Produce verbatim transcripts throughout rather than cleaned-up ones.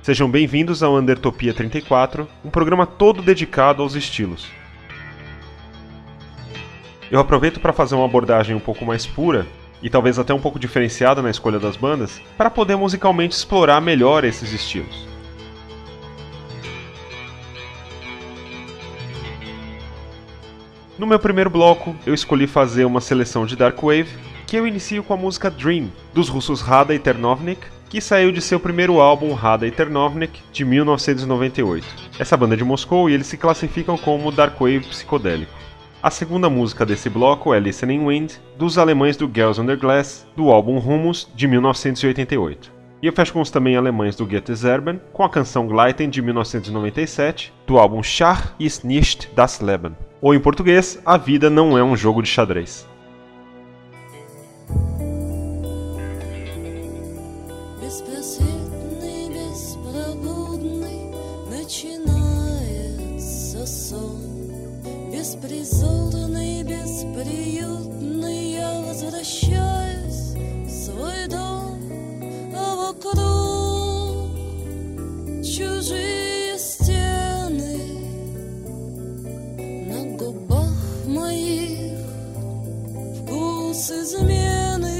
Sejam bem-vindos ao Undertopia trinta e quatro, um programa todo dedicado aos estilos. Eu aproveito para fazer uma abordagem um pouco mais pura, e talvez até um pouco diferenciada na escolha das bandas, para poder musicalmente explorar melhor esses estilos. No meu primeiro bloco, eu escolhi fazer uma seleção de Dark Wave, que eu inicio com a música Dream, dos russos Rada e Ternovnik, que saiu de seu primeiro álbum Rada e Ternovnik, de mil novecentos e noventa e oito. Essa banda é de Moscou e eles se classificam como Dark Wave psicodélico. A segunda música desse bloco é Listening Wind, dos alemães do Girls Under Glass, do álbum Humus, de mil novecentos e oitenta e oito. E eu fecho com os também alemães do Goethe Zerben, com a canção Gleiten, de mil novecentos e noventa e sete, do álbum Schach ist nicht das Leben. Ou em português, A Vida Não É um Jogo de Xadrez. Беспризорный, бесприютный, я возвращаюсь в свой дом, а вокруг чужие стены, на губах моих вкус измены.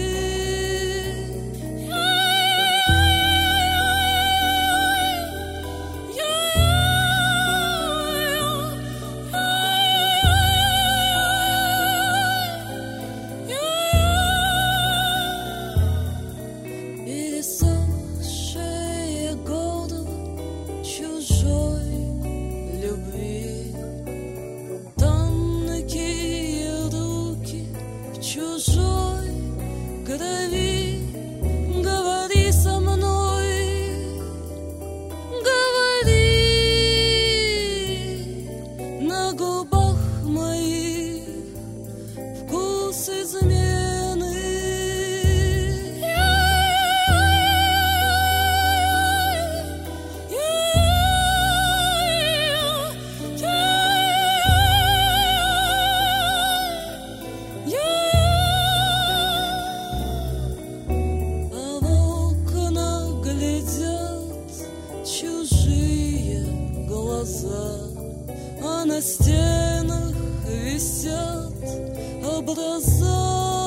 А на стенах висят образа.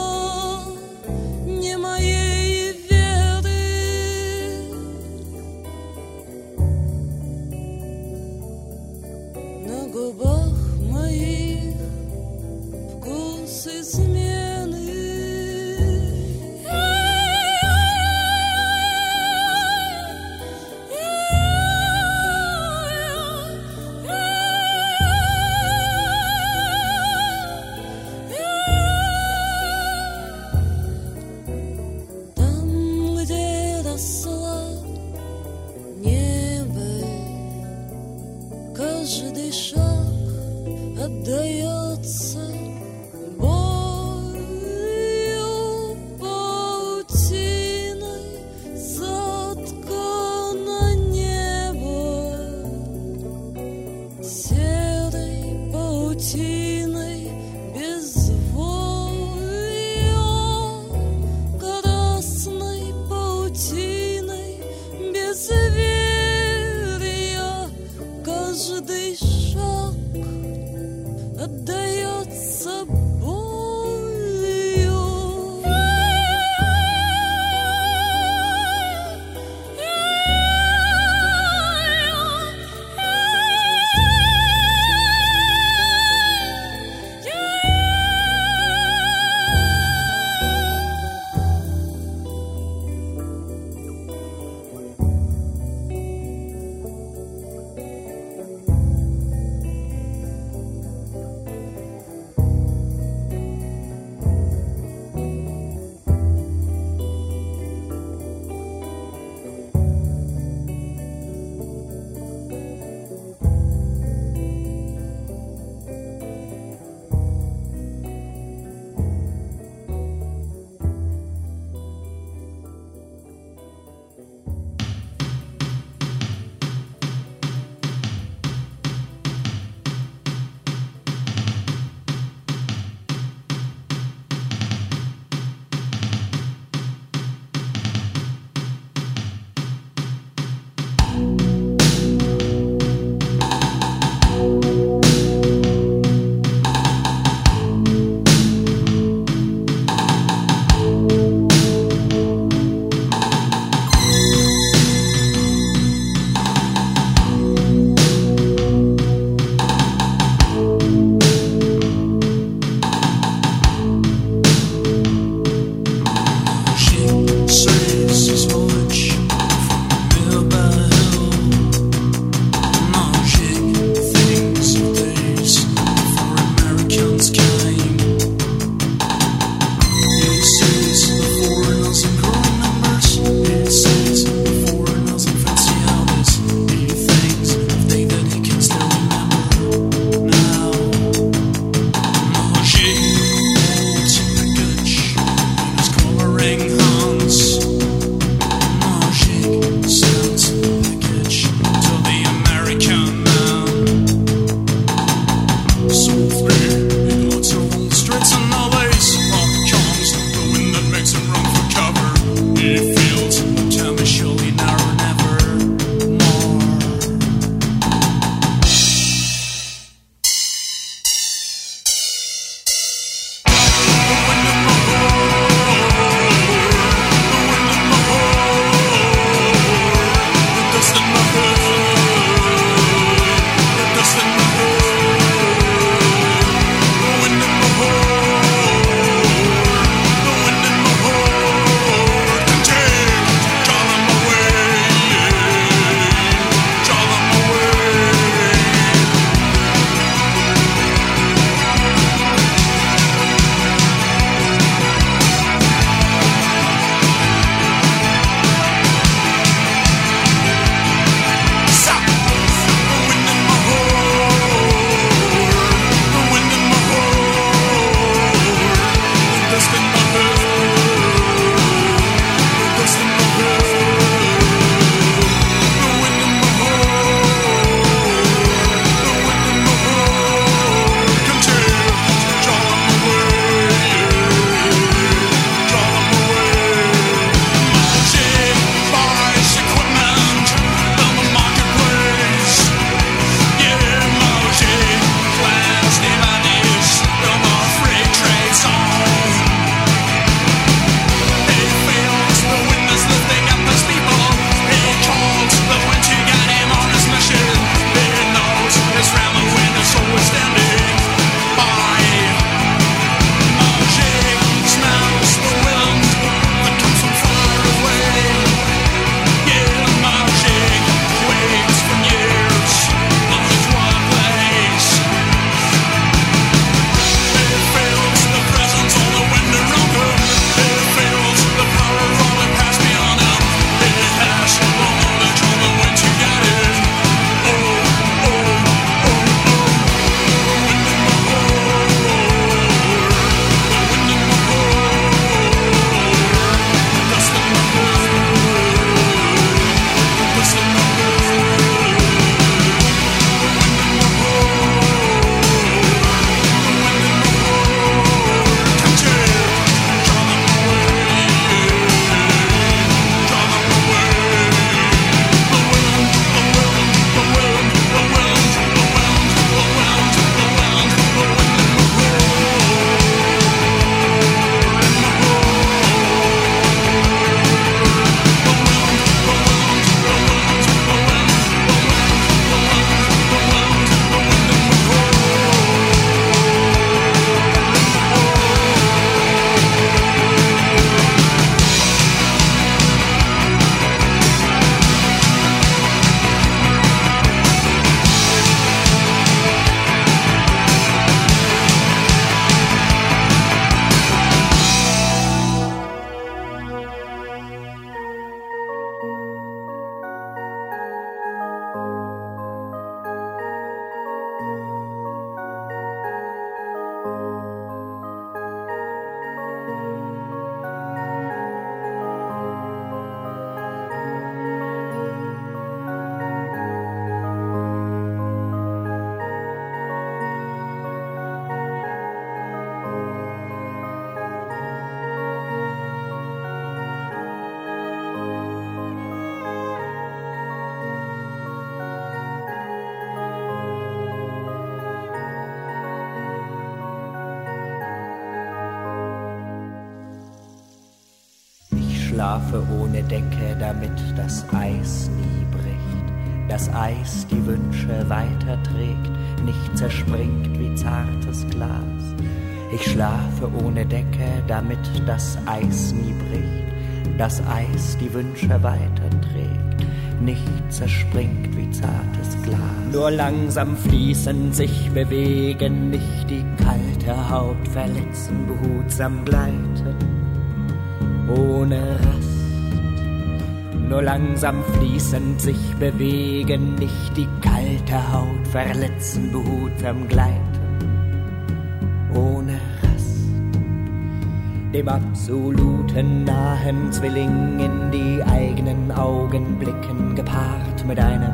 schlafe ohne Decke, damit das Eis nie bricht. Das Eis die Wünsche weiterträgt, nicht zerspringt wie zartes Glas. Ich schlafe ohne Decke, damit das Eis nie bricht. Das Eis die Wünsche weiterträgt, nicht zerspringt wie zartes Glas. Nur langsam fließen, sich bewegen, nicht die kalte Haut verletzen, behutsam gleiten, ohne Rast. Nur langsam fließend sich bewegen, nicht die kalte Haut verletzen, behutsam gleiten, ohne Rast. Dem absoluten nahen Zwilling in die eigenen Augen blicken, gepaart mit einem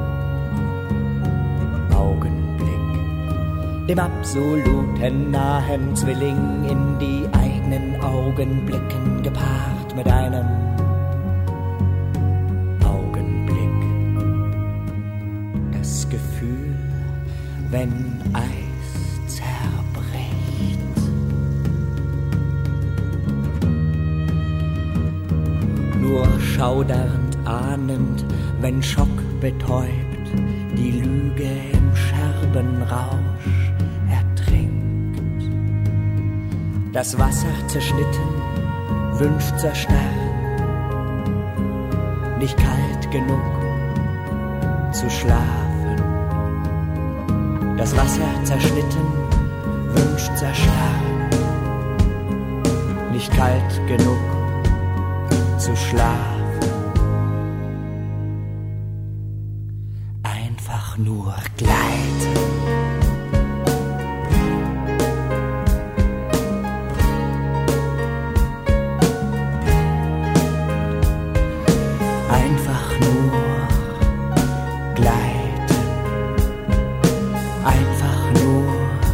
Augenblick. Dem absoluten nahen Zwilling in die eigenen Augen blicken, gepaart mit einem Augenblick. Das Gefühl, wenn Eis zerbricht. Nur schaudernd ahnend, wenn Schock betäubt, die Lüge im Scherbenrausch ertrinkt. Das Wasser zerschnitten, wünscht zerstarren, nicht kalt genug zu schlafen. Das Wasser zerschnitten, wünscht zerstarren, nicht kalt genug zu schlafen. Einfach nur gleiten. Einfach nur gleiten. Einfach nur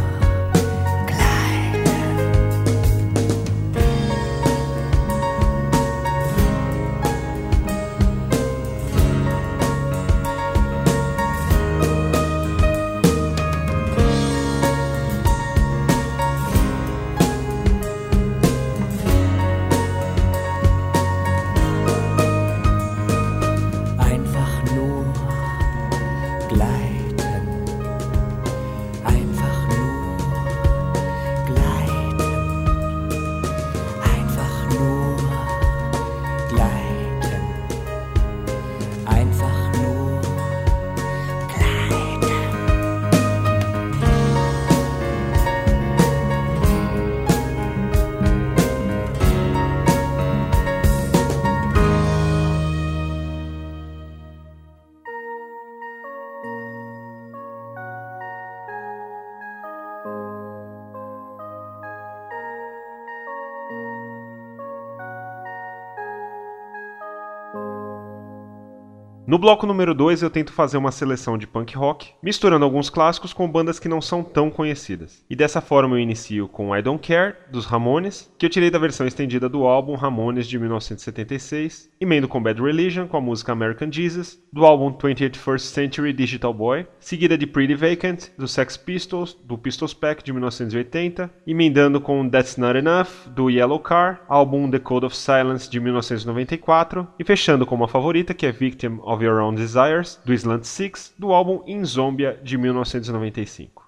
No bloco número dois eu tento fazer uma seleção de punk rock, misturando alguns clássicos com bandas que não são tão conhecidas. E dessa forma eu inicio com I Don't Care, dos Ramones, que eu tirei da versão estendida do álbum Ramones de mil novecentos e setenta e seis, emendo com Bad Religion com a música American Jesus, do álbum twenty-first Century Digital Boy, seguida de Pretty Vacant, dos Sex Pistols, do Pistols Pack de mil novecentos e oitenta, emendando com That's Not Enough, do Yellow Car, álbum The Code of Silence de mil novecentos e noventa e quatro, e fechando com uma favorita que é Victim of Your Own Desires, do Slant Six, do álbum In Zombia de mil novecentos e noventa e cinco.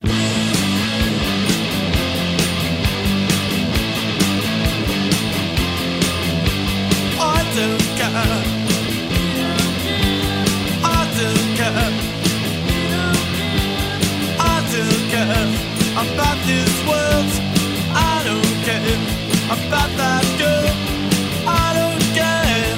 About this world, I don't care. About that girl, I don't care.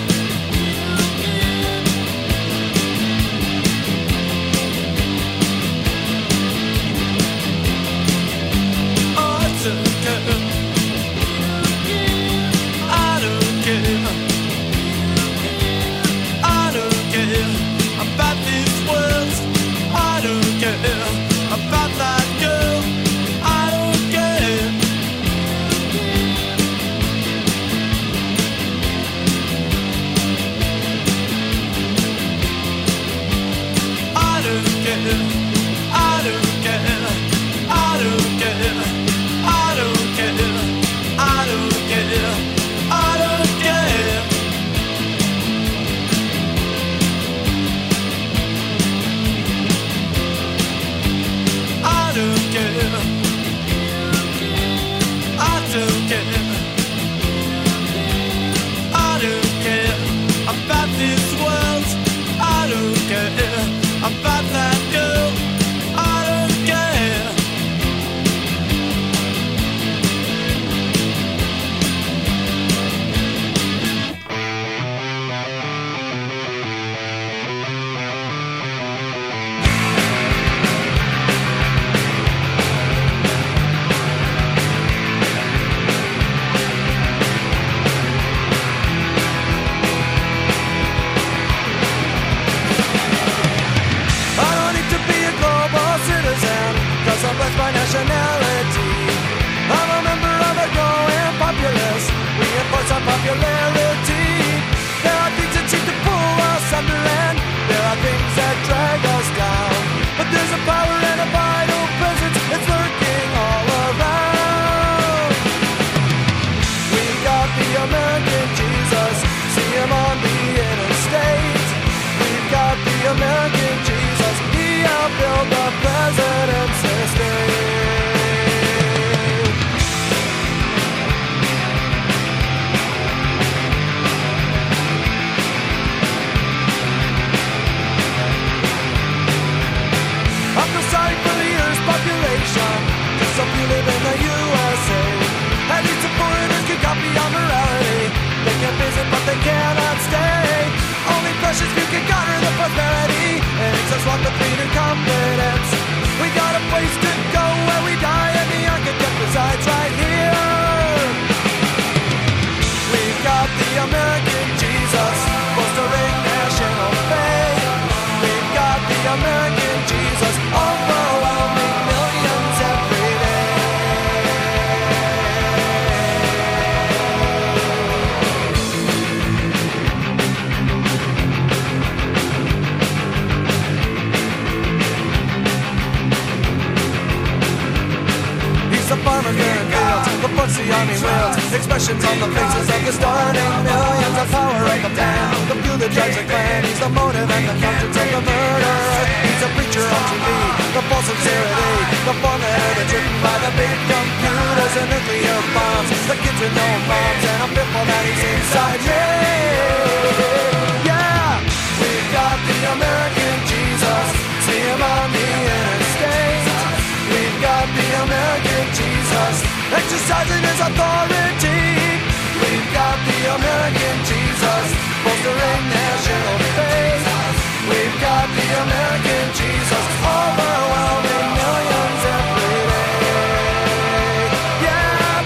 expressions on the faces of the starting millions. The power of the man, the few that drives the clan. He's the motive and the conscience of the murderer. He's a preacher on T V, the false sincerity, the formula that's written by the big computers and nuclear bombs. The kids with no moms, and I'm fearful that he's inside me. Yeah, we've got the American Jesus, see him on the interstate. We've got the American Jesus, exercising his authority. We've got the American Jesus, bolstering national faith. We've got the American Jesus, overwhelming millions every day. Yeah.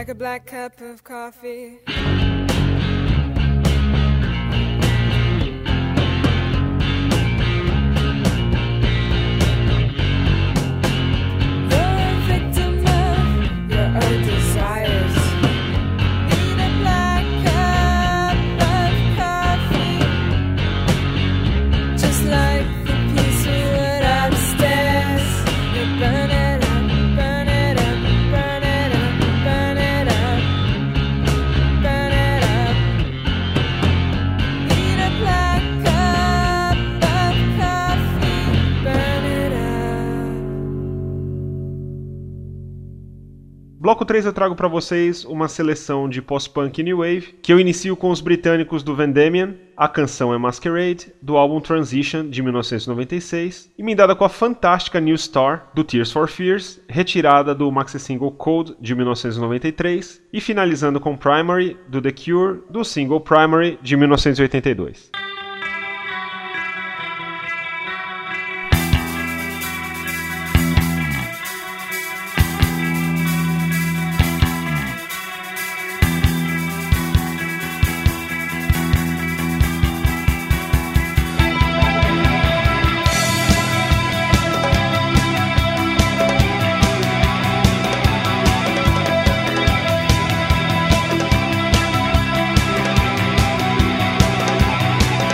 like a black cup of coffee. Bloco três eu trago para vocês uma seleção de post-punk e new wave, que eu inicio com os britânicos do Vandemian. A canção é Masquerade, do álbum Transition, de mil novecentos e noventa e seis, emendada com a fantástica New Star, do Tears for Fears, retirada do maxi-single Cold, de mil novecentos e noventa e três, e finalizando com Primary, do The Cure, do single Primary, de mil novecentos e oitenta e dois. Thank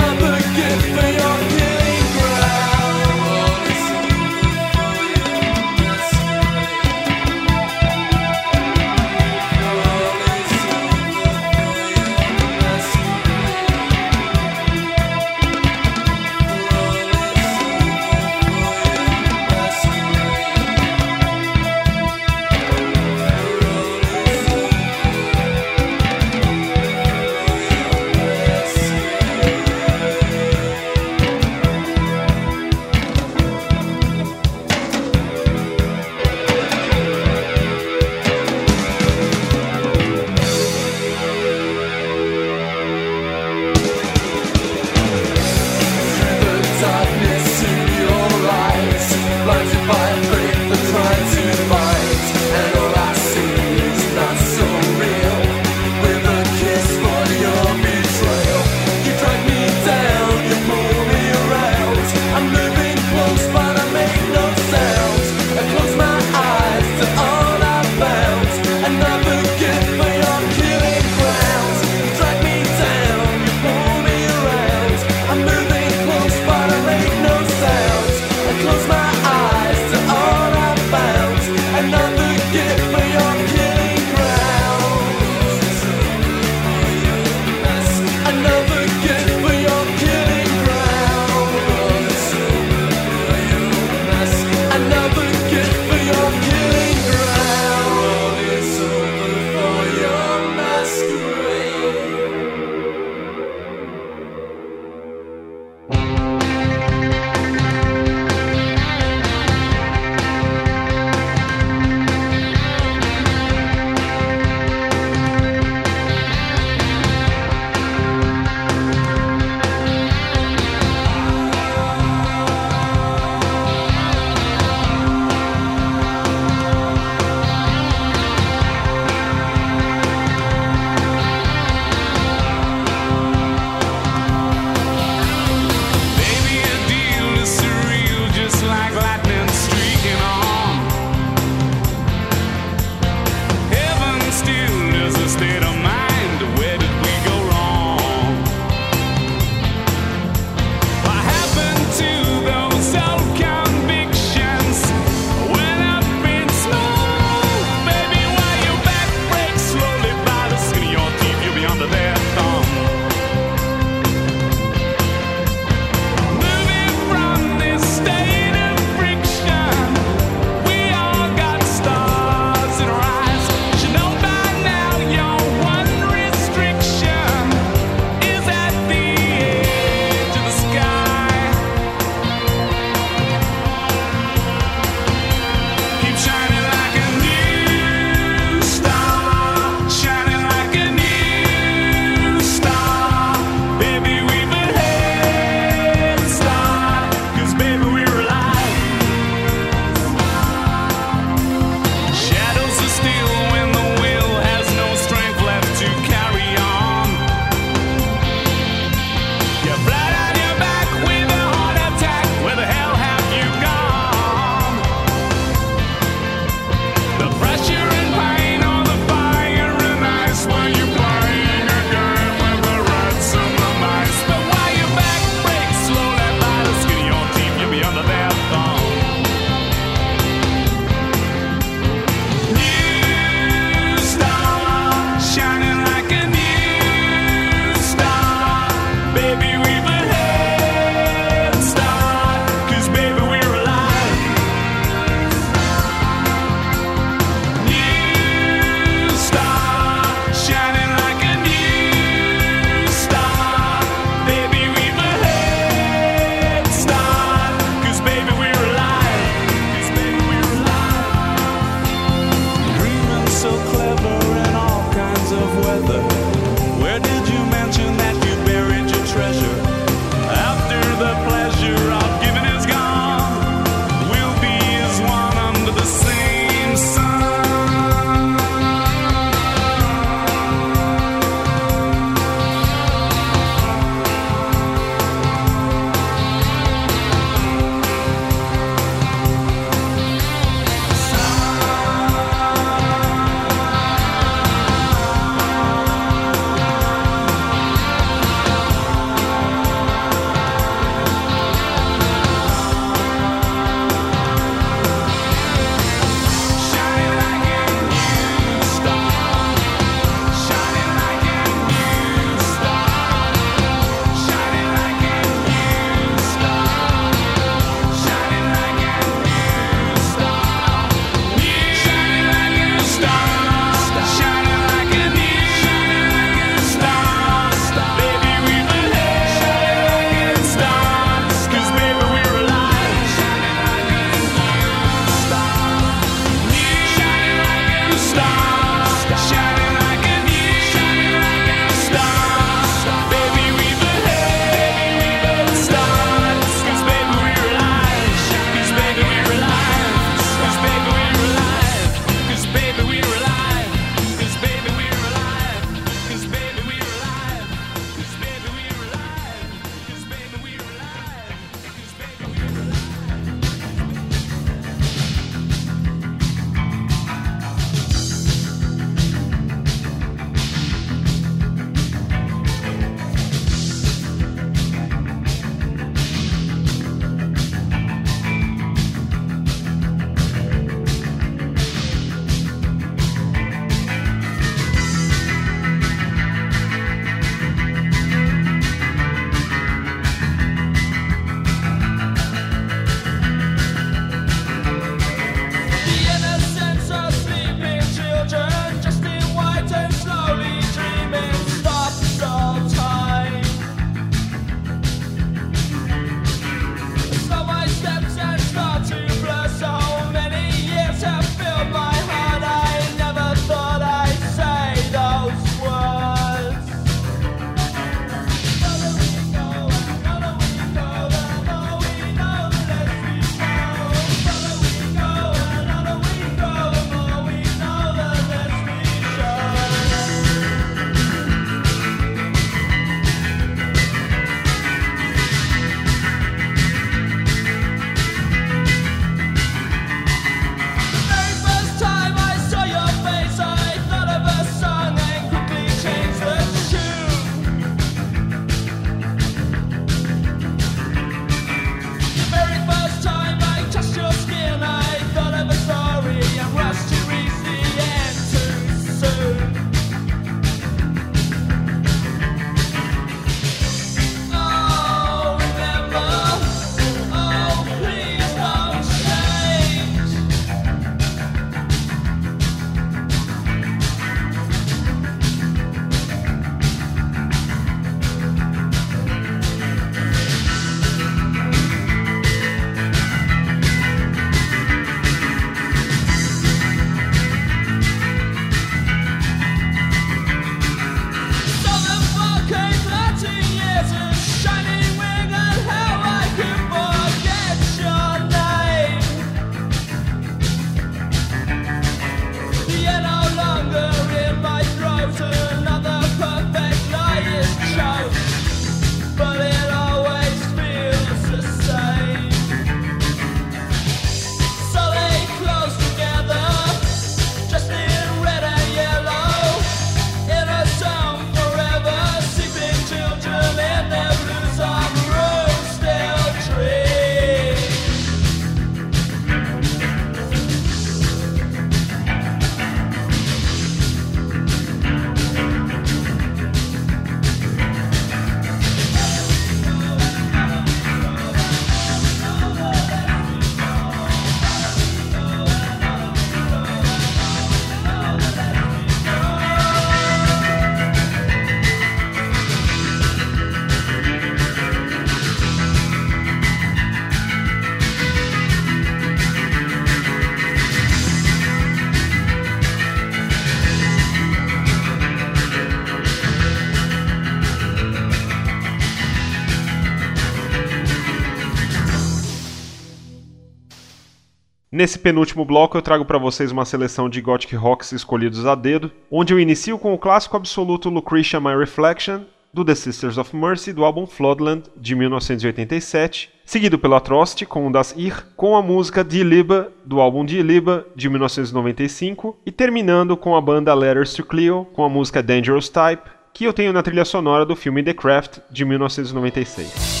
Nesse penúltimo bloco eu trago para vocês uma seleção de Gothic Rocks escolhidos a dedo, onde eu inicio com o clássico absoluto Lucretia My Reflection, do The Sisters of Mercy, do álbum Floodland, de mil novecentos e oitenta e sete, seguido pelo Atrocity, com o Das Ir, com a música Die Liebe, do álbum Die Liebe, de mil novecentos e noventa e cinco, e terminando com a banda Letters to Cleo, com a música Dangerous Type, que eu tenho na trilha sonora do filme The Craft, de mil novecentos e noventa e seis.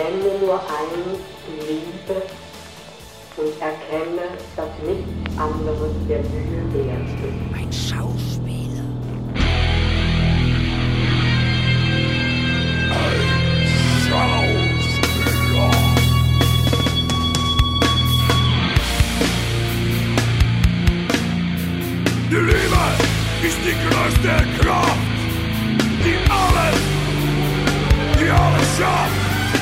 Kenne nur eins, Liebe, und erkenne, dass nichts anderes der Mühe wert ist. Ein Schauspieler. Ein Schauspieler. Die Liebe ist die größte Kraft, die alles, die alles schafft.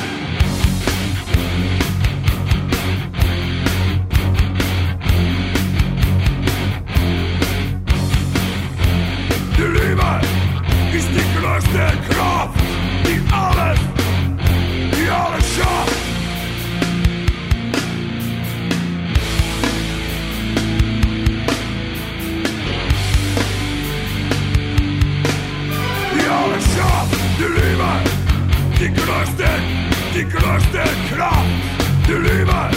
Die Liebe ist die größte Kraft, die alles, die alles schafft. Die alles schafft, die Liebe, die größte, die größte Kraft, die Liebe.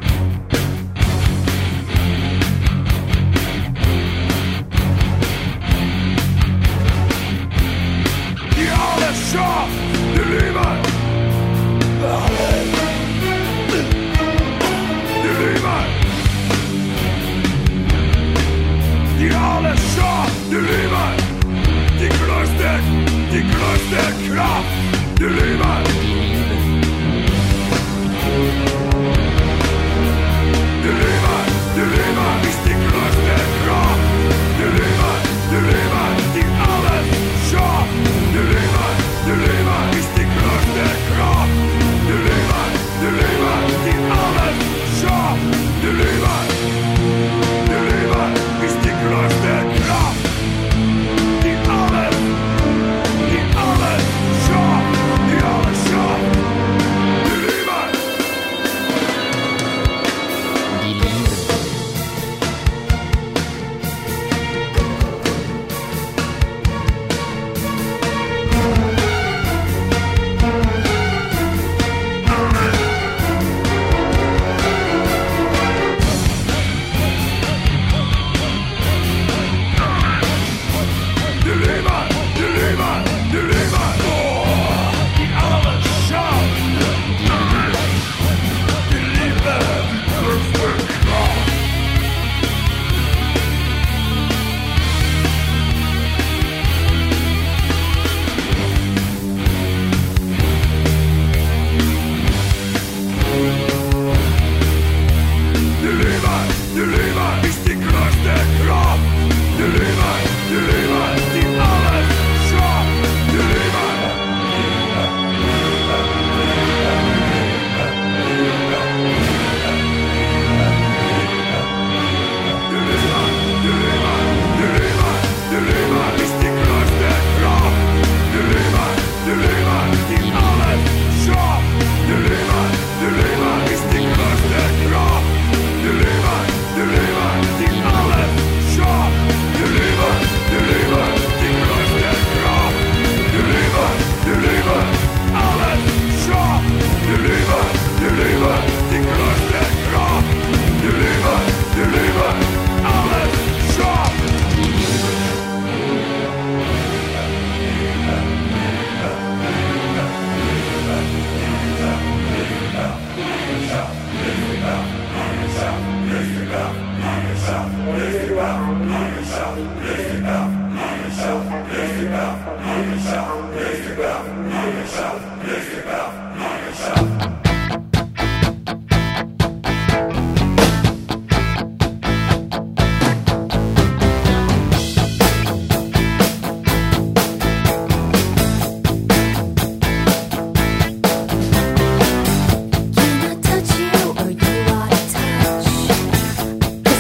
Die alles schafft, die Liebe. Die Liebe. Die alles schafft, die Liebe. Die größte, die größte Kraft, die Liebe. Die Liebe, die Liebe ist die größte Kraft, die Liebe, die Liebe, die alles schafft, die Liebe, die Liebe ist die größte Kraft, die Liebe, die Liebe, die alles schafft, die Liebe, die Liebe ist die größte Kraft, die alles, die alles schafft, die alles schafft, die Liebe. Die Liebe. Die Liebe, die Liebe, die Liebe, oh, die alles schafft. Die Liebe, die größte Kraft. Die Liebe, die Liebe ist die größte Kraft. Die Liebe, die Liebe, die alles schafft. Die Liebe. Die Liebe, die Liebe, die Liebe, die Liebe ist die größte Kraft. Die Liebe, die Liebe, die alles schafft. Die Liebe, die Liebe ist die größte Kraft. Die Liebe, die Liebe, die alles schafft. Die Liebe, die Liebe, die größte Kraft. Die Liebe, die Liebe, alles schafft. Die Liebe, die Liebe, die größte Kraft. Die Liebe, die Liebe, alles schafft. Can I touch you or you ought to touch?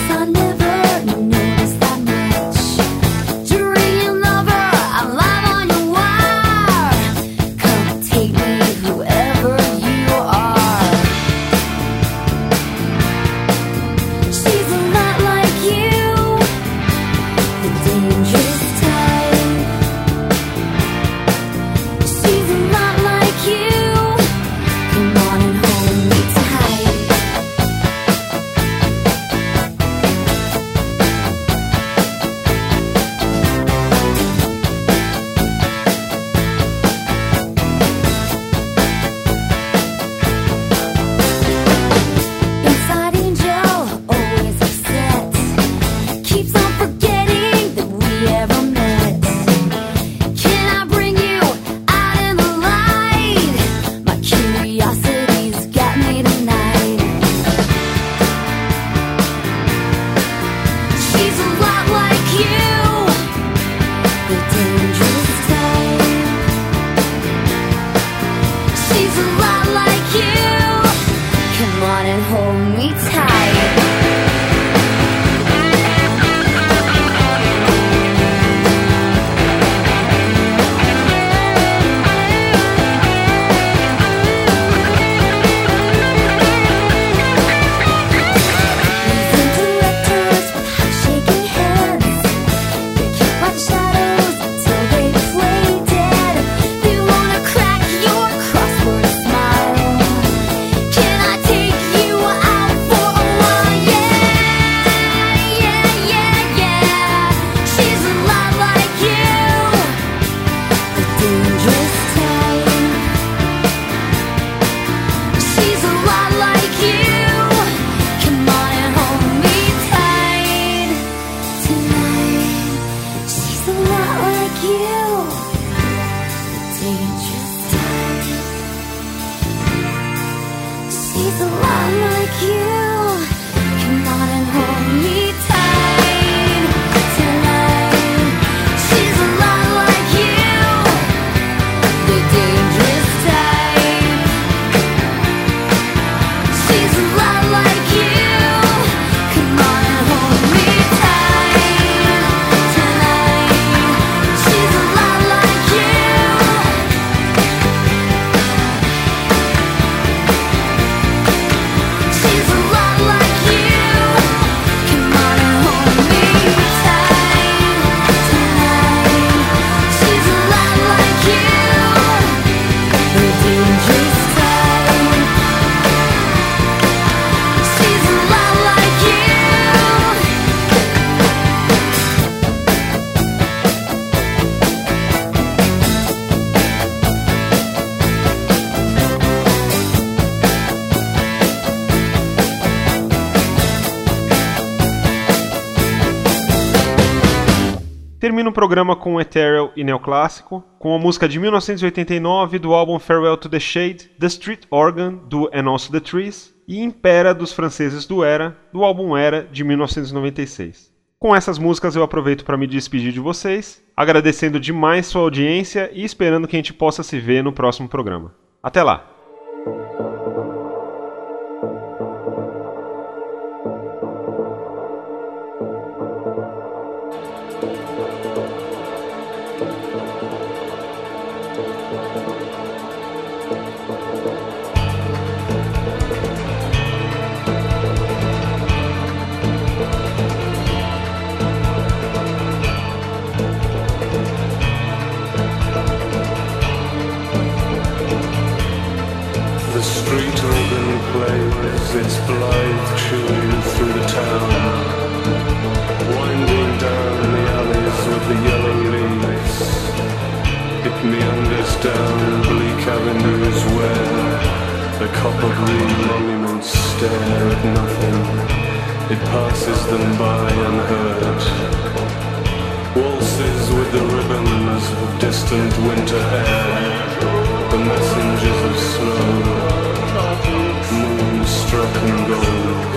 Termino o programa com Ethereal e neoclássico, com a música de mil novecentos e oitenta e nove do álbum Farewell to the Shade, The Street Organ, do And Also the Trees, e Impera, dos franceses do Era, do álbum Era, de mil novecentos e noventa e seis. Com essas músicas eu aproveito para me despedir de vocês, agradecendo demais sua audiência e esperando que a gente possa se ver no próximo programa. Até lá! Its blithe tune through the town, winding down the alleys with the yellow leaves. It meanders down bleak avenues where the copper green monuments stare at nothing. It passes them by unheard. Waltzes with the ribbons of distant winter air, the messengers of snow, moonstruck and gold.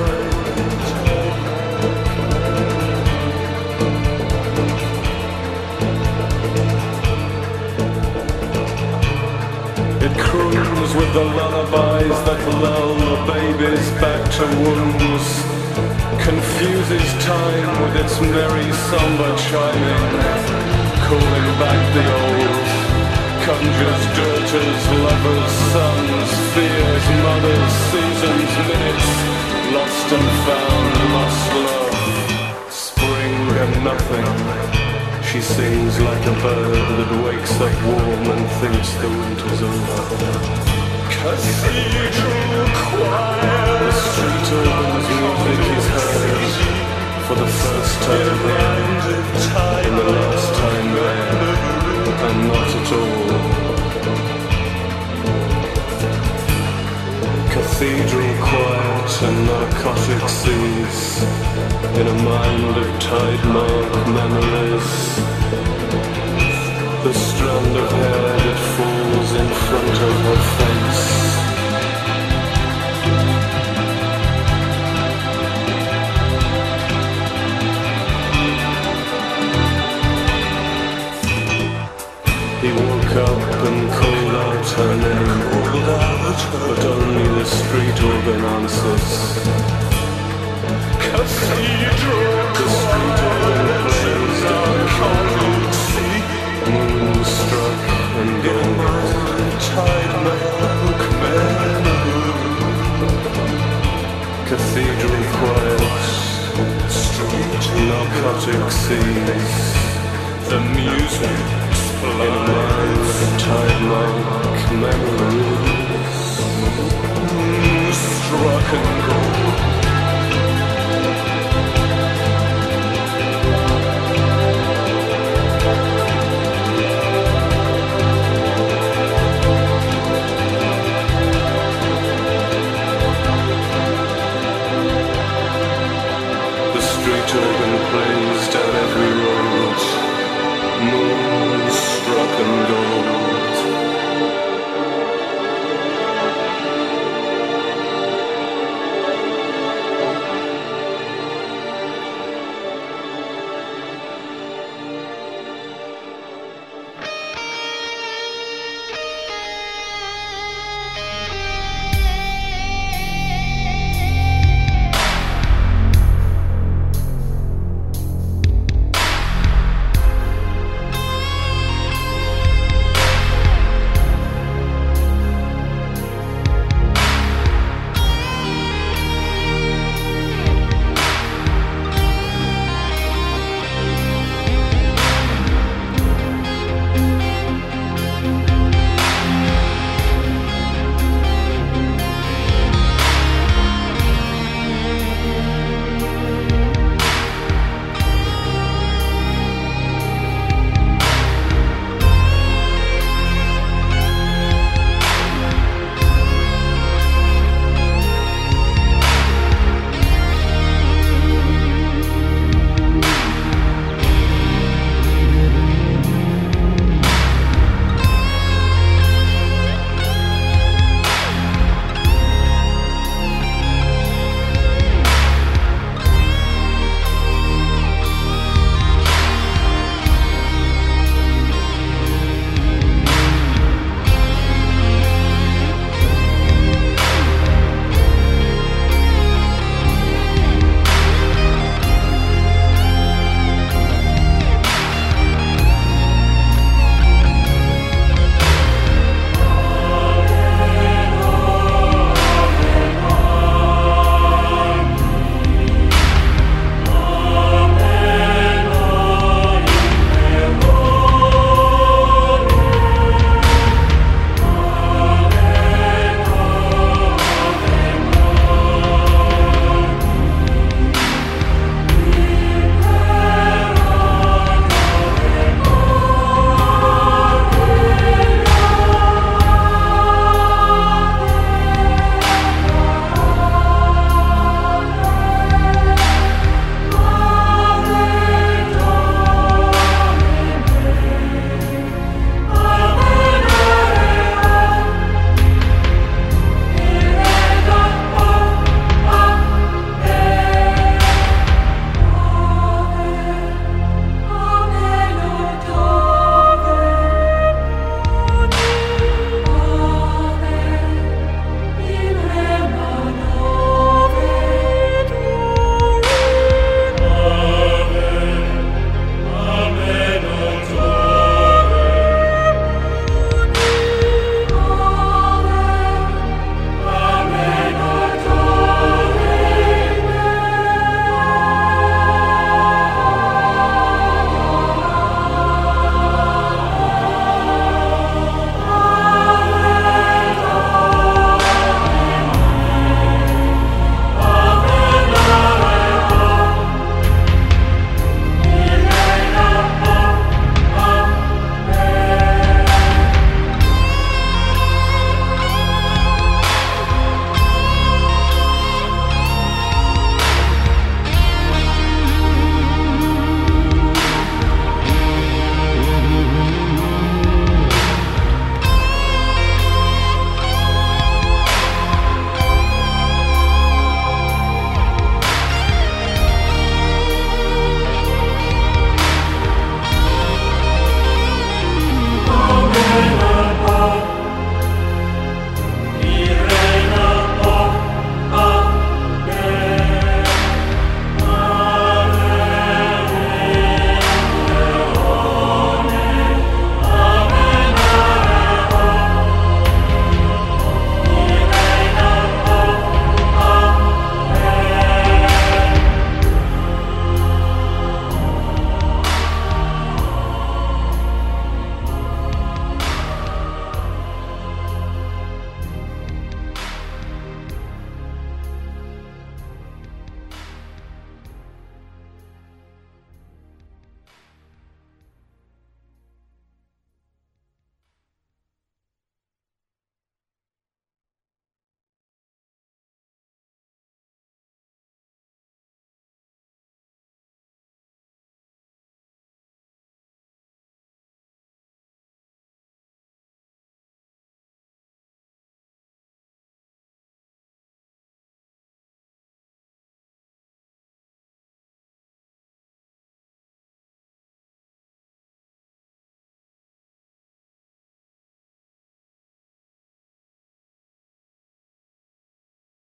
It croons with the lullabies that lull the babies back to wombs, confuses time with its merry somber chiming, calling back the old. Conjures daughters, lovers, sons, fears, mothers, seasons, minutes, lost and found, lost love, spring and nothing. She sings like a bird that wakes up warm and thinks the winter's over. Cathedral choir, the street organ's music is heard for the first time there, and the last time there, and not at all. Cathedral quiet and narcotic seas, in a mind of tide-mark memories. The strand of hair that falls in front of her face. He woke up and called out her name, but only the street organ answers. Cathedral, the street organ plays dark, moonstruck and gold. Tide-mark cathedral quiet, street narcotic seas, the music. In a mind of time-like memories, struck and gold. The street organ plays down every road. Moon struck and gold.